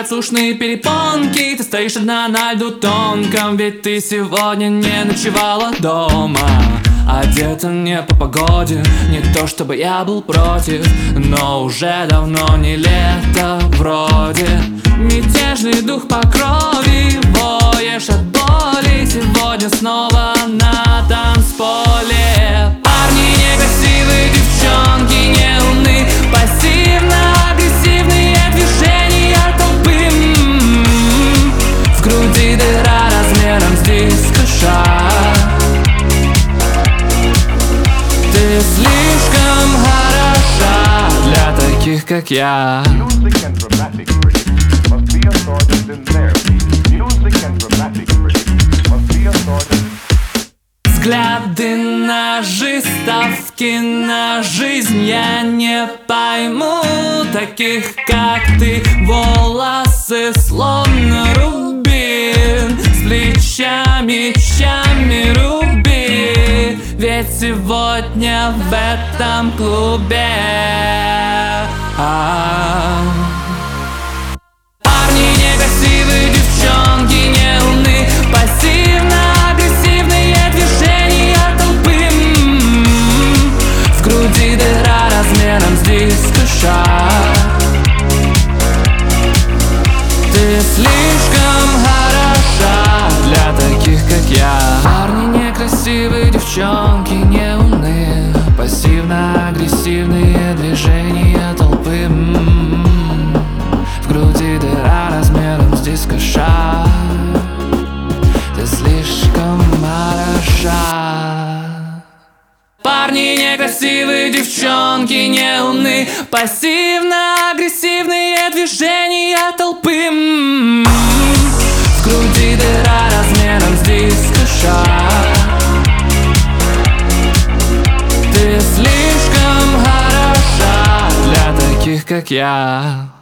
воздушные перепонки. Ты стоишь одна на льду тонком, ведь ты сегодня не ночевала дома. Одета не по погоде, не то чтобы я был против, но уже давно не лето вроде. Мятежный дух по крови, воешь от боли. Сегодня снова на танцполе. Парни некрасивые, девчонки неумны, пассивно-агрессивные движения толпы. В груди дыра размером с дискошар. Ты слишком хороша для таких, как я. Взгляды, ножи, ставки на жизнь. Я не пойму таких, как ты. Волосы словно рубин, с плечами, чами руби. Ведь сегодня в этом клубе парни некрасивые, девчонки неумны, пассивно-агрессивные движения толпы. В груди дыра размером с дискошар. Ты слишком хороша для таких, как я. Парни некрасивые, девчонки неумны, пассивно-агрессивные движения толпы. В груди дыра размером с дискошар. Ты слишком хороша. Парни некрасивые, девчонки неумны, пассивно-агрессивные движения толпы. В груди дыра размером с дискошар. Ты слишком хороша для таких, как я.